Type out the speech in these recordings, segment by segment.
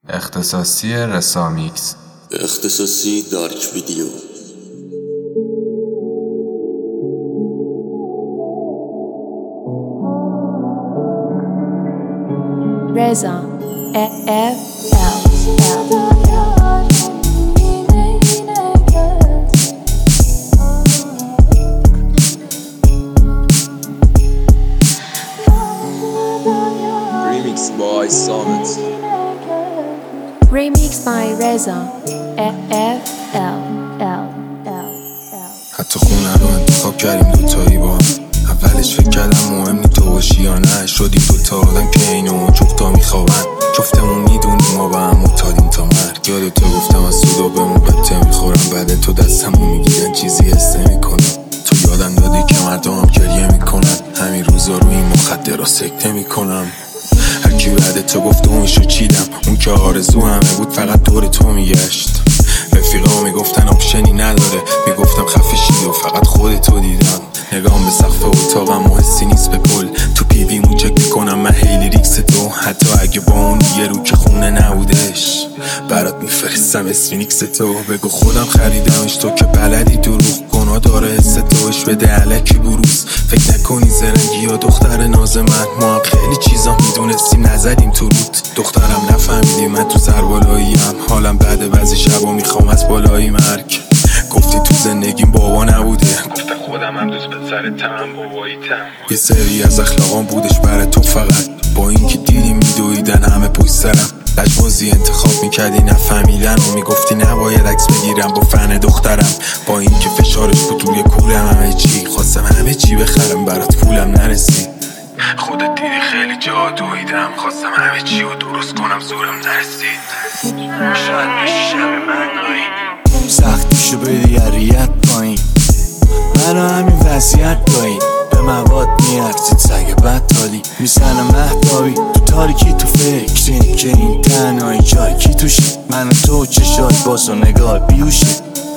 اختصاصی رسامیکس، اختصاصی دارک ویدیو. رضا Remix by Summit. Remix by رضا حتی خونه رو انتخاب کردیم دوتایی با هم. اولش فکر کردم مهم نی تو باشی یا نه، شدیم دوتا آدم که اینو جفتا میخوابن. جفتمون میدونیم ما با هم معتادیم تا مرگ. یادتو گفتم از سودا بهمون قطعه میخورم، بعد تو دستمو میگیرن چیزی حس نمیکنم. تو یادم دادی که مردمم گریه میکنن، همین روزا رو این مخدرها سکته میکنم. هرکی بعد تو گفت اونشو چیدم، اون که آرزو همه بود فقط دور تو میگشت. رفیقا میگفتن آپشنی نداره، میگفتم خفه شید و فقط خودتو دیدم. نگام به سقف اتاقم و حسی نیست به کل، تو پیویمو چک میکنم من هیلی ریکس تو. حتی اگه با اون یه رو که خونه نبودش برات میفرستم اسفینیکس تو. بگو خودم خریدمش، تو که بلدی دروغ گناه داره حس توش بده علکی بروز. فکر نکنی زرنگی یا دختر ناز من، ما هم خیلی چیزا میدونستیم نزدیم تو رود. دخترم نفهمیدی من تو سربالاییم، حالم بعد بعضی شبا میخوام از بالایی مرگ. گفتی تو زندگیم بابا نبوده، گفته خودم هم دوست پسرتم باباییتم. یه سری از اخلاقام بودش برای تو فقط، با اینکه دیدی میدویدن همه پشت سرم. لجبازی انتخاب میکردی نفهمیدن و میگفتی نباید عکس بگیرم با فن دخترم. با اینکه فشارش بود روی کولم همه چی، خواستم همه چی بخرم برات پولم نرسید. خودت دیدی خیلی جا دویدم، خواستم همه چی رو درست کنم زورم نرسید. شاید بشی شب من سختشو بدی اریت پایین، منو همین وضعیت پایین. به مواد میارزید سگ بدتالی، میزنه مهتابی تو تاریکی تو فکرین که این تنهایی جای کی توشه. من و تو چشات باز و نگاه بیوشه،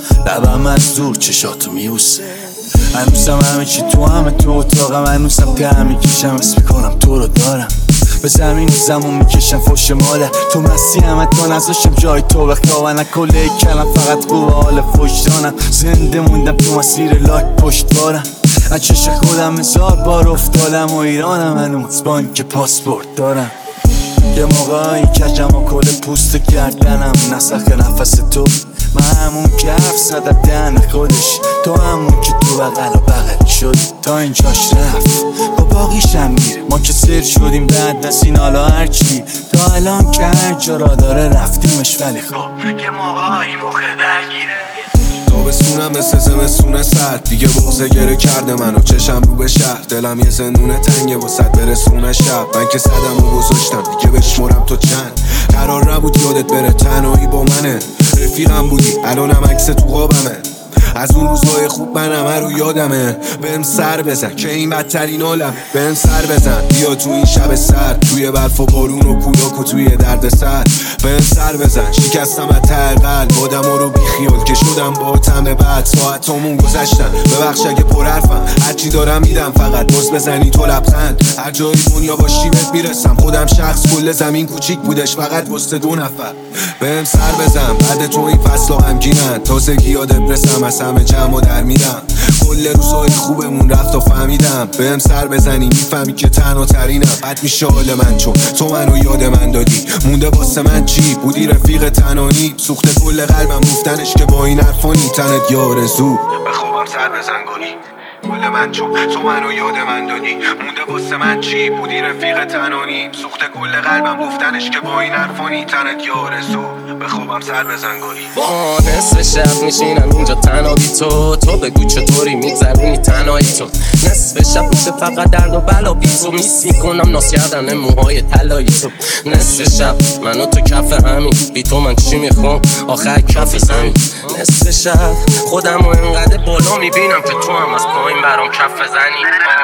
لبم از دور چشاتو میوسه. هنوزم همه چی تو همه تو اتاقم، هنوزم ته میکشم اسم میکنم تو رو دارم. به زمین زمون میکشم فوش مادر، تو مستی همه تو نذاشتم جای تو بخوابن. کله کلم فقط خوب حال فوش دانم، زنده موندم تو مسیر لاک پشت بارم. از چش خودم هزار بار افتادم و ایرانم هنوز بانک پاسپورت دارم. یه موقعی کجم و کل پوست گردنم نسخ نفس تو. من همون که حرف زدم دهن خودش، تو همون که تو بغل و بغل شد. تا اینجاش رفت با باقیشم میره، ما که سر شدیم بعد نسین حالا هرچی. تا الان که هر جا را داره رفتیمش، ولی خب یه موقعی موقع درگیره. تابستونم مثل زمستونه سرد، دیگه بغضه گره کرده منو چشم رو به شهر. دلم یه زندونه تنگه واسه برسونه شب، من که صدم رو گذاشتم دیگه بشمرم تو چند. قرار نبود یادت بره تنهایی با منه، رفیقم بودی الانم عکس تو قابمه. از اون روزهای خوب من همه رو یادمه. بهم سر بزن که این بدترین حالم، بهم سر بزن بیا تو این شب سرد، توی برف و بارون و کولاک و توی درد سر. بهم سر بزن شکستم از ته قلب، آدم رو بیخیال که شدم با تمه بعد. ساعتامون گذشتن ببخش اگه پر حرفم، هرچی دارم میدم فقط باز بزنی تو لبخند. هر جای دنیا باشی بهت میرسم، خودم شخص کل زمین کوچیک بودش فقط واسه دو نفر. بهم سر بزن بعد تو این فصلا غمگینن، تازگی یادت برسم از همه جمع در میرم. کل روزهای خوبمون رفت و فهمیدم، بهم سر بزنی میفهمی که تنها ترینم. بد میشه حال من چون تو منو یاد من دادی، مونده واسه من چی بودی رفیق تنهایی. سوخته کل قلبم گفتنش که با این حرفانی تنت یا آرزو. به خوبم سر بزن گلی کل من چون تو منو یاد من دادی، مونده واسه من چی بودی رفیق تنهایی. سوخته کل قلبم گفتنش که با این حرفانی تنت یا آرزو. به خوبم سر بزن گلی. نصف شب میشینم اینجا تنها بی تو بگو چطوری میگذرونی تنهایی تو. نصف شب میشه فقط درد و بلا بی تو، میس میکنم ناس کردن موهای طلایی تو. نصف شب من و تو کف همین، بی تو من چی میخوام آخر کف زمین. نصف شب خودم و اینقدر بالا میبینم که تو هم از پایین برام کف زنی.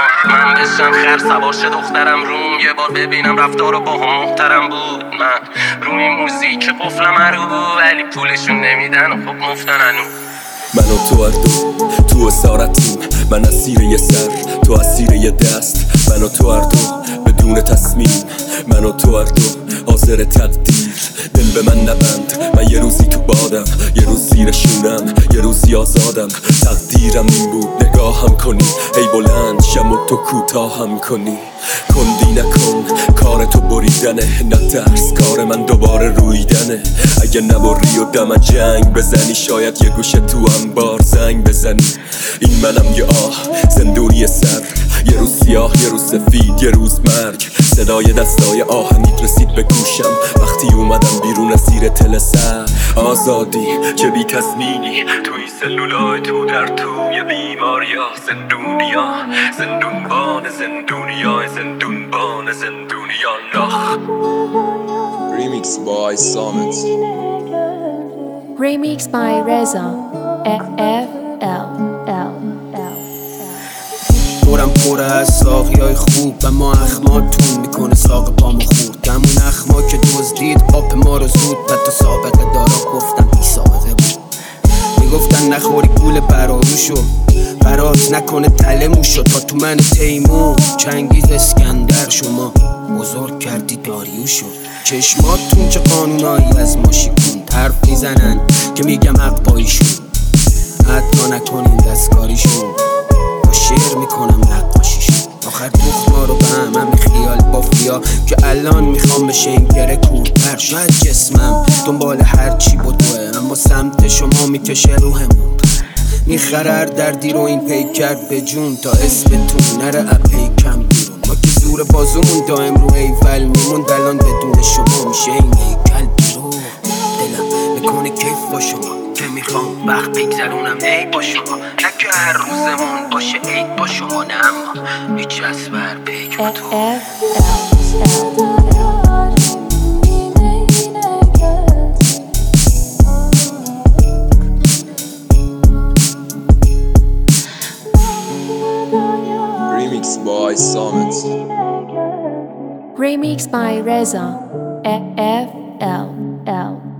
من بشم خر سواش دخترم روم، یه بار ببینم رفتار با هم محترم بود. من روی موزیک قفلم رو ولی پولشون نمیدن و خب مفتن هنو. من و تو هر دو تو اسارتیم، من اسیر یه سر تو اسیر یه دست. من و تو هر دو بدون تصمیم، من و تو هر دو حاضر تقدیر. دل به من نبند، من یه روزی تو بادم، یه روز زیر شونم، یه روزی آزادم. تقدیرم این بود نگاهم کنی، ای بلند شم و تو کوتاهم کنی. کندی نکن کار تو بریدنه، نه ترس کار من دوباره رویدنه. اگه نبری و دم جنگ بزنی، شاید یه گوشه تو انبار زنگ بزنی. این منم یه آه زندونی سر، یه روز سیاه یه روز سفید یه روز مرگ. صدای دستای آهنیت رسید به گوشم وقتی اومدم بیرون از زیر تل سر. آزادی چه بی تصمیمی توی سلولای تو در توی بیماریا. زندونیا زندونبان زندونیا زندونبان زندونیا نخ. Remix by Summit. Remix by Reza. FL. دورم پره از ساقیای خوب و ما اخماتون میکنه ساق پامو خورد. همون اخما که دزدید پاپ ما رو زود. حتی سابقه دارا گفتم بی سابقه بود. میگفتن نخوری گول براروشو، برات نکنه تله موشو. تا تو من تیمور چنگیز اسکندر شما بزرگ کردی داریوشو. چشماتون چه قانونایی از ما شکون، حرف میزنن که میگم حق پاییشون. حتی نکنین دستکاریشون، با شعر میکنم نقاشیشون. آخر دوخت ما رو به همین خیال بافیا که الان میخوام بشه این گره کورتر. شاید جسمم دنبال هرچی بدوه، اما سمت شما میکشه روحمون. میخرر دردی رو این پیکر به جون، تا اسمتون نره اپیکم بیرون. ما که زور بازومون دائم رو ایول میمون، الان بدون شما میشه این هیکل بیرون. دلم میکنه کیف با شما که میخوام وقت بگذرونم ای با شما. نه که هر روزمون باشه عید با شما، نه اما هیچ از بر پیک با تو. Remix by Summit. Remix by Reza. FL.